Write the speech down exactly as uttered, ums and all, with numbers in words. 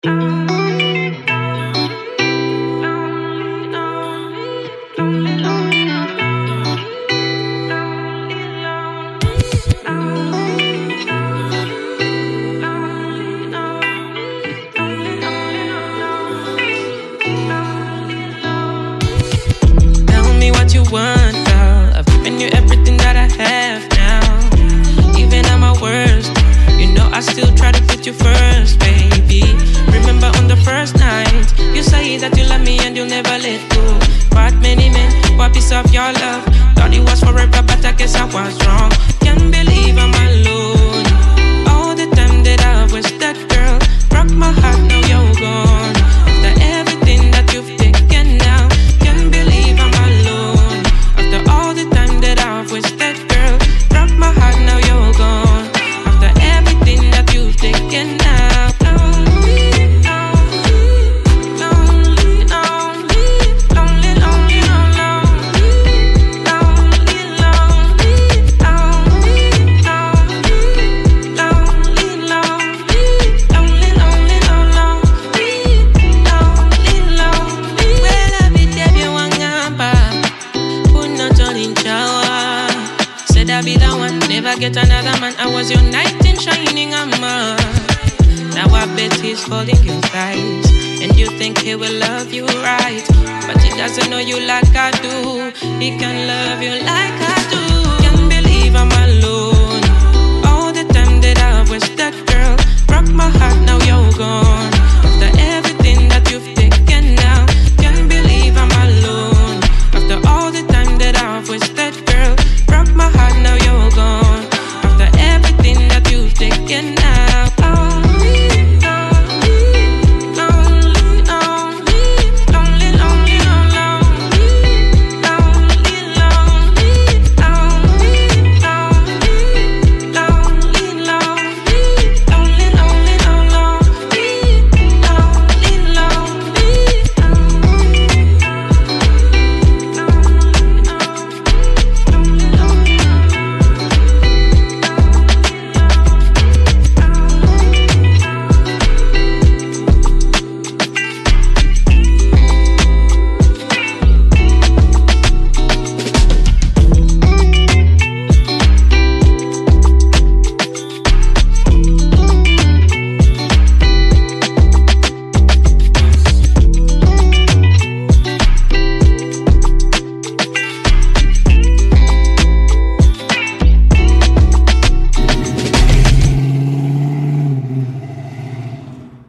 You want, girl. I've given you everything that I have now. Even at my worst, you know I still try to put you first, baby. Remember on the first night, you say that you love me and you'll never let go. But many men, what piece of your love? Thought it was forever, but I guess I was wrong. Can't believe I'm alone. All the time that I was that girl, broke my heart, now you're gone. After everything that you've taken now, can't believe I'm alone. All the time that I've wasted, girl, broke my heart, now you're gone. After everything that you've taken now, lonely, lonely, lonely, lonely, lonely, lonely, lonely, lonely, lonely, lonely, lonely, lonely, lonely, lonely, lonely, lonely. Well, I be there, you want gamba. Said I be the one, never get another man. I was your knight in shining armor. Now I bet he's falling your thighs, and you think he will love you right, but he doesn't know you like I do. He can love you like I do. Can't believe I'm alone. All the time that I was that girl, broke my heart, now you're gone.